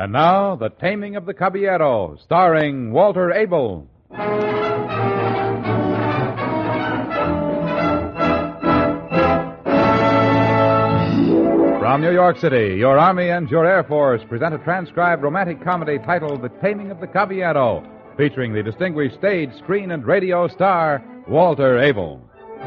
And now, The Taming of the Caballero, starring Walter Abel. From New York City, your Army and your Air Force present a transcribed romantic comedy titled The Taming of the Caballero, featuring the distinguished stage, screen, and radio star, Walter Abel.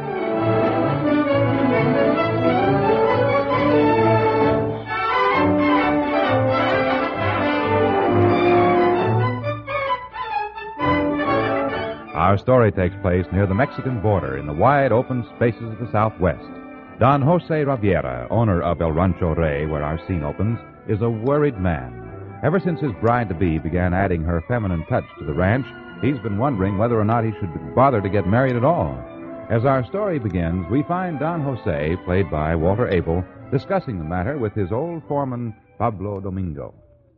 Our story takes place near the Mexican border in the wide open spaces of the Southwest. Don Jose Riviera, owner of El Rancho Rey, where our scene opens, is a worried man. Ever since his bride-to-be began adding her feminine touch to the ranch, he's been wondering whether or not he should bother to get married at all. As our story begins, we find Don Jose, played by Walter Abel, discussing the matter with his old foreman, Pablo Domingo.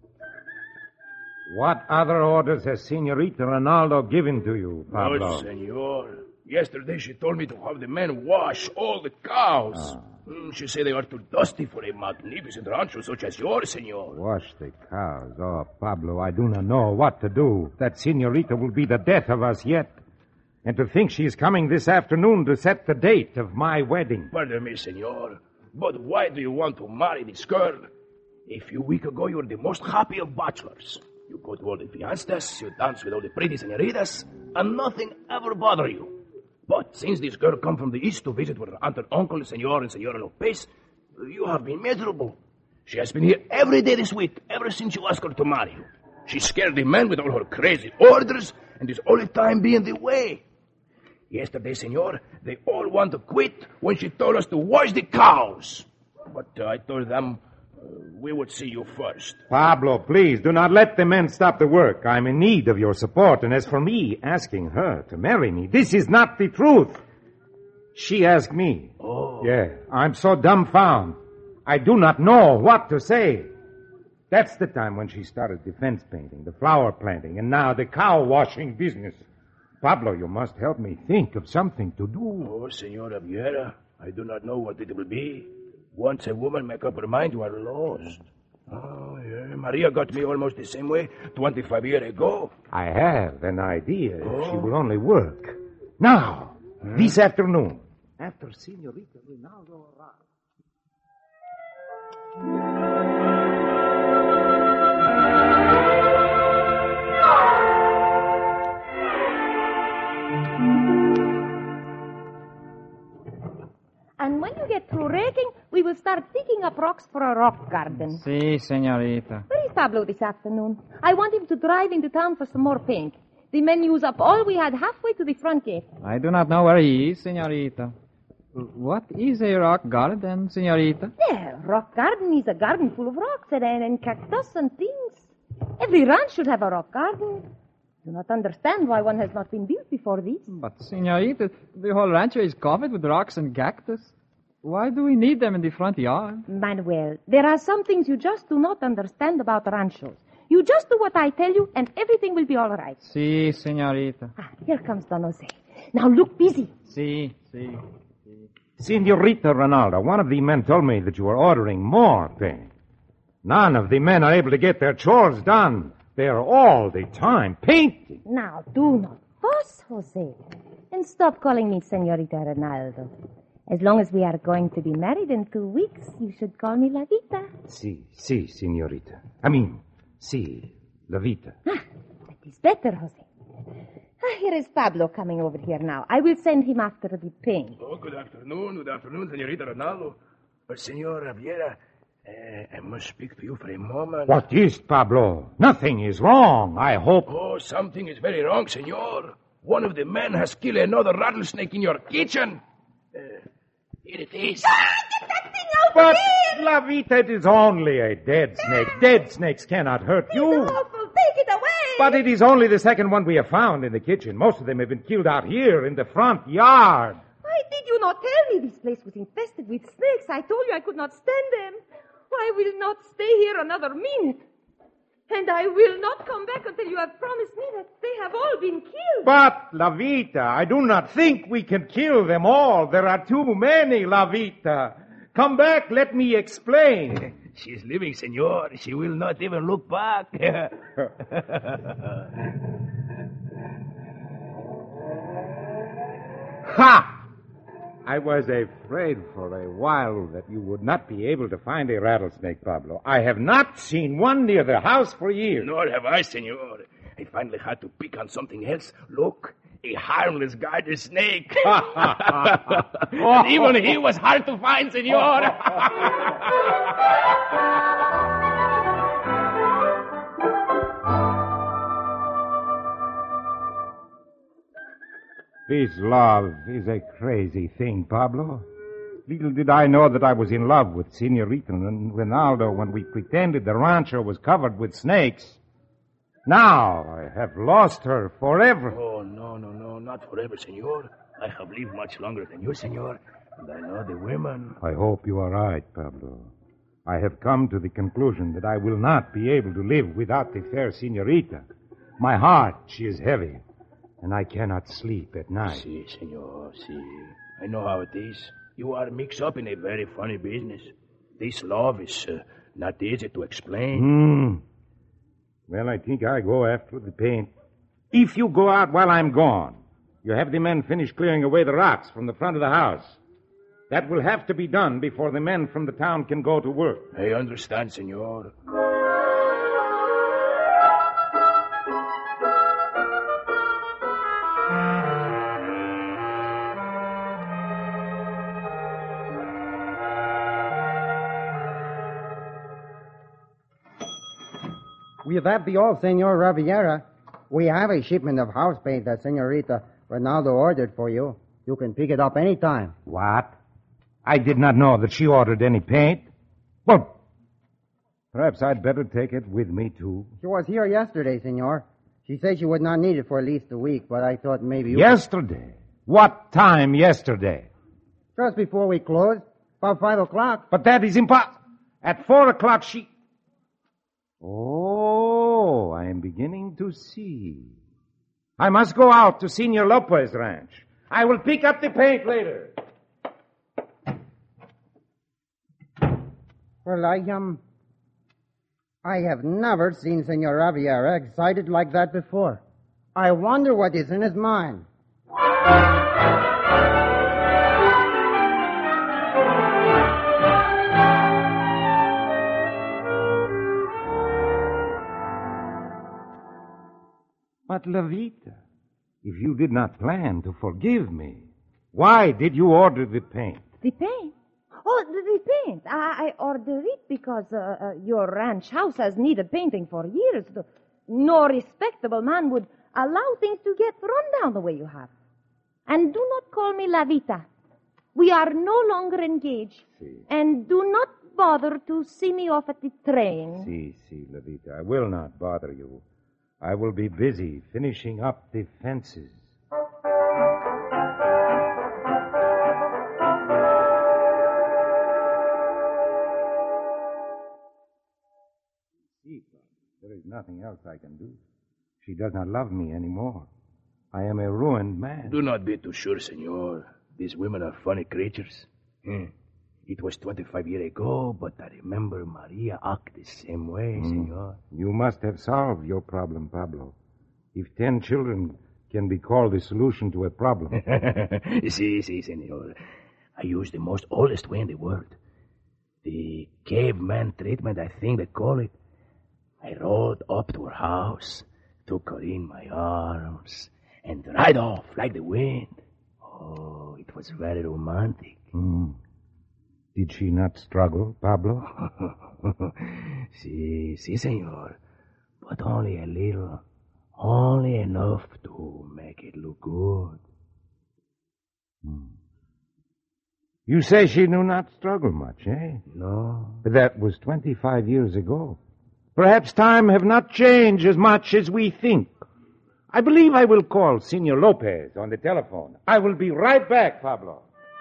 What other orders has Senorita Ronaldo given to you, Pablo? No, senor. Yesterday she told me to have the men wash all the cows. She said they are too dusty for a magnificent rancho such as yours, senor. Wash the cows? Oh, Pablo, I do not know what to do. That Senorita will be the death of us yet. And to think she is coming this afternoon to set the date of my wedding. Pardon me, senor, but why do you want to marry this girl? A few weeks ago, you were the most happy of bachelors. You go to all the fiestas, you dance with all the pretty senoritas, and nothing ever bothers you. But since this girl come from the east to visit with her aunt and uncle, Senor and Senora Lopez, you have been miserable. She has been here every day this week, ever since you asked her to marry you. She scared the men with all her crazy orders, and is all the time being the way. Yesterday, Senor, they all want to quit when she told us to wash the cows. But I told them we would see you first. Pablo, please, do not let the men stop the work. I'm in need of your support. And as for me asking her to marry me, this is not the truth. She asked me. Oh. Yeah, I'm so dumbfounded. I do not know what to say. That's the time when she started the fence painting, the flower planting, and now the cow washing business. Pablo, you must help me think of something to do. Oh, Senora Vieira, I do not know what it will be. Once a woman make up her mind, you are lost. Oh, yeah. Maria got me almost the same way 25 years ago. I have an idea. If she will only work. Now, this afternoon, after Senorita Ronaldo arrives. And when you get through raking, we will start digging up rocks for a rock garden. Si, senorita. Where is Pablo this afternoon? I want him to drive into town for some more paint. The men use up all we had halfway to the front gate. I do not know where he is, senorita. What is a rock garden, senorita? Yeah, rock garden is a garden full of rocks and cactus and things. Every ranch should have a rock garden. I do not understand why one has not been built before this. But, senorita, the whole rancho is covered with rocks and cactus. Why do we need them in the front yard? Manuel, there are some things you just do not understand about ranchos. You just do what I tell you, and everything will be all right. Si, senorita. Here comes Don Jose. Now look busy. Si. Senorita Ronaldo, one of the men told me that you were ordering more paint. None of the men are able to get their chores done. They're all the time painting. Now, do not fuss, Jose. And stop calling me Senorita Ronaldo. As long as we are going to be married in 2 weeks, you should call me La Vita. Si, senorita. Si, La Vita. That is better, Jose. Here is Pablo coming over here now. I will send him after the paint. Oh, good afternoon, Senorita Ronaldo. But, Senora Vieira, I must speak to you for a moment. What is, Pablo? Nothing is wrong, I hope. Oh, something is very wrong, senor. One of the men has killed another rattlesnake in your kitchen. Here it is. Get that thing out But, of here! La Vita, it is only a dead snake. Dead snakes cannot hurt you. It's awful. Take it away. But it is only the second one we have found in the kitchen. Most of them have been killed out here in the front yard. Why did you not tell me this place was infested with snakes? I told you I could not stand them. I will not stay here another minute. And I will not come back until you have promised me that they have all been killed. But, La Vita, I do not think we can kill them all. There are too many, La Vita. Come back, let me explain. She is living, senor. She will not even look back. Ha! I was afraid for a while that you would not be able to find a rattlesnake, Pablo. I have not seen one near the house for years. Nor have I, senor. I finally had to pick on something else. Look, a harmless garter snake. And even he was hard to find, senor. This love is a crazy thing, Pablo. Little did I know that I was in love with Senorita and Ronaldo when we pretended the rancho was covered with snakes. Now I have lost her forever. Oh, no, not forever, senor. I have lived much longer than you, senor. And I know the women. I hope you are right, Pablo. I have come to the conclusion that I will not be able to live without the fair Senorita. My heart, she is heavy, and I cannot sleep at night. Si, senor, si. I know how it is. You are mixed up in a very funny business. This love is not easy to explain. Well, I think I go after the paint. If you go out while I'm gone, you have the men finish clearing away the rocks from the front of the house. That will have to be done before the men from the town can go to work. I understand, senor. Will that be all, Senor Riviera? We have a shipment of house paint that Senorita Ronaldo ordered for you. You can pick it up any time. What? I did not know that she ordered any paint. Well, perhaps I'd better take it with me, too. She was here yesterday, Senor. She said she would not need it for at least a week, but I thought maybe you... Yesterday? What time yesterday? Just before we closed. About 5 o'clock. But that is impossible. At 4 o'clock she... Oh, I am beginning to see. I must go out to Senor Lopez ranch. I will pick up the paint later. Well, I have never seen Senor Riviera excited like that before. I wonder what is in his mind. But, Levita, if you did not plan to forgive me, why did you order the paint? The paint? Oh, the paint. I ordered it because your ranch house has needed painting for years. No respectable man would allow things to get run down the way you have. And do not call me Lavita. We are no longer engaged. Si. And do not bother to see me off at the train. Si, Levita. I will not bother you. I will be busy finishing up the fences. See, there is nothing else I can do. She does not love me anymore. I am a ruined man. Do not be too sure, senor. These women are funny creatures. It was 25 years ago, but I remember Maria act the same way, senor. You must have solved your problem, Pablo. If 10 children can be called the solution to a problem. Si, senor. I use the most oldest way in the world. The caveman treatment, I think they call it. I rode up to her house, took her in my arms, and right off like the wind. Oh, it was very romantic. Did she not struggle, Pablo? Si, senor. But only a little. Only enough to make it look good. You say she knew not struggle much, eh? No. But that was 25 years ago. Perhaps time have not changed as much as we think. I believe I will call Senor Lopez on the telephone. I will be right back, Pablo.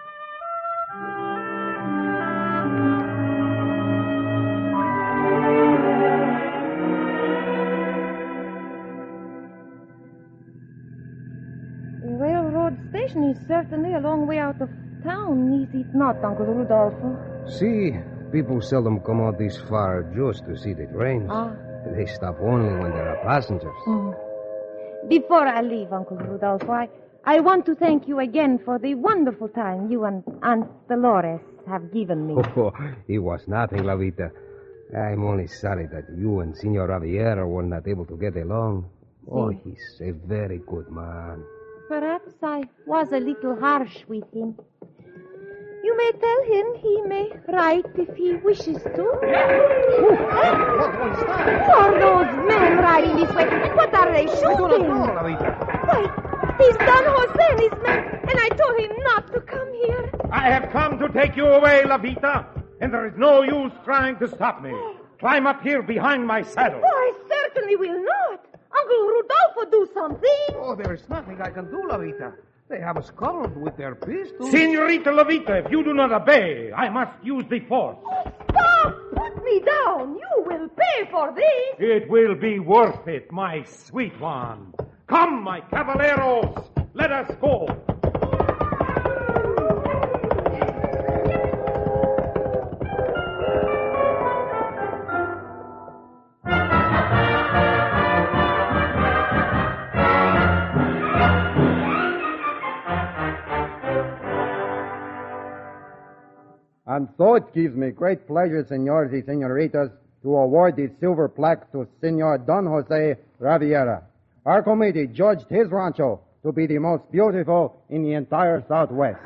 The railroad station is certainly a long way out of town, is it not, Uncle Rudolfo? See, People seldom come out this far just to see the trains. They stop only when there are passengers. Before I leave, Uncle Rudolph, I want to thank you again for the wonderful time you and Aunt Dolores have given me. Oh, it was nothing, Lavita. I'm only sorry that you and Senor Riviera were not able to get along. Oh, he's a very good man. Perhaps I was a little harsh with him. You may tell him he may write if he wishes to. Who are those men riding this way? And what are they shooting? Why, he's Don Jose and his men, and I told him not to come here. I have come to take you away, Lavita, and there is no use trying to stop me. Climb up here behind my saddle. Oh, I certainly will not. Uncle Rudolph will do something. Oh, there is nothing I can do, Lavita. They have us covered with their pistols. Senorita Lavita, if you do not obey, I must use the force. Stop! Put me down. You will pay for this. It will be worth it, my sweet one. Come, my caballeros. Let us go. And so it gives me great pleasure, senores y senoritas, to award the silver plaque to Senor Don Jose Riviera. Our committee judged his rancho to be the most beautiful in the entire Southwest.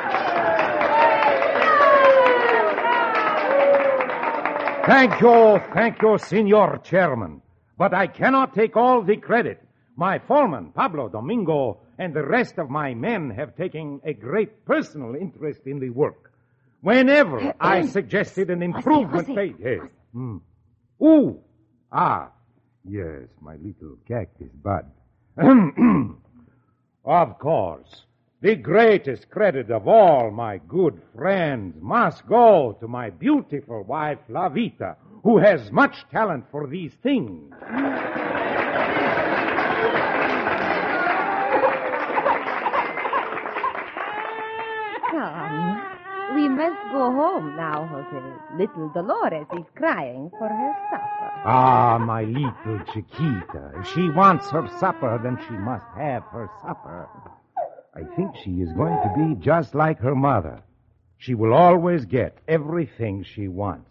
Thank you, Senor Chairman. But I cannot take all the credit. My foreman, Pablo Domingo, and the rest of my men have taken a great personal interest in the work. Whenever I suggested an improvement... Yes. Ooh. Yes, my little cactus bud. Of course. The greatest credit of all, my good friends, must go to my beautiful wife, Lavita, who has much talent for these things. Come. We must go home now, Jose. Little Dolores is crying for her supper. Ah, my little Chiquita. If she wants her supper, then she must have her supper. I think she is going to be just like her mother. She will always get everything she wants.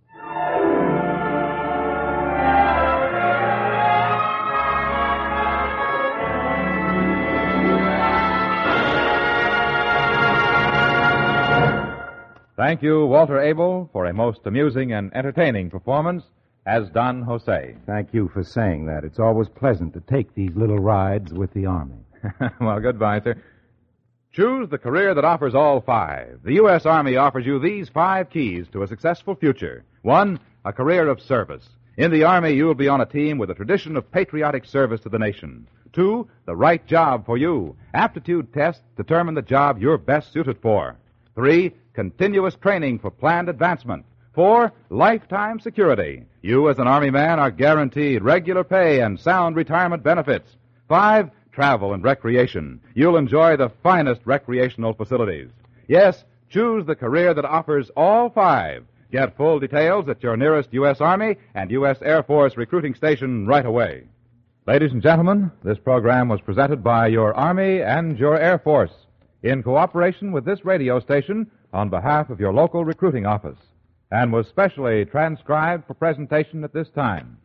Thank you, Walter Abel, for a most amusing and entertaining performance as Don Jose. Thank you for saying that. It's always pleasant to take these little rides with the Army. Well, goodbye, sir. Choose the career that offers all five. The U.S. Army offers you these 5 keys to a successful future. 1, a career of service. In the Army, you'll be on a team with a tradition of patriotic service to the nation. 2, the right job for you. Aptitude tests determine the job you're best suited for. 3, continuous training for planned advancement. 4, lifetime security. You as an Army man are guaranteed regular pay and sound retirement benefits. 5, travel and recreation. You'll enjoy the finest recreational facilities. Yes, choose the career that offers all 5. Get full details at your nearest U.S. Army and U.S. Air Force recruiting station right away. Ladies and gentlemen, this program was presented by your Army and your Air Force in cooperation with this radio station on behalf of your local recruiting office, and was specially transcribed for presentation at this time.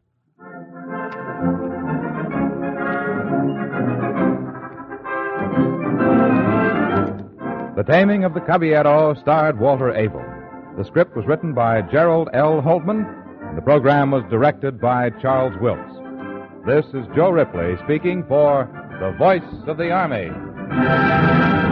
The Taming of the Caballero starred Walter Abel. The script was written by Gerald L. Holtman, and the program was directed by Charles Wilkes. This is Joe Ripley speaking for the Voice of the Army.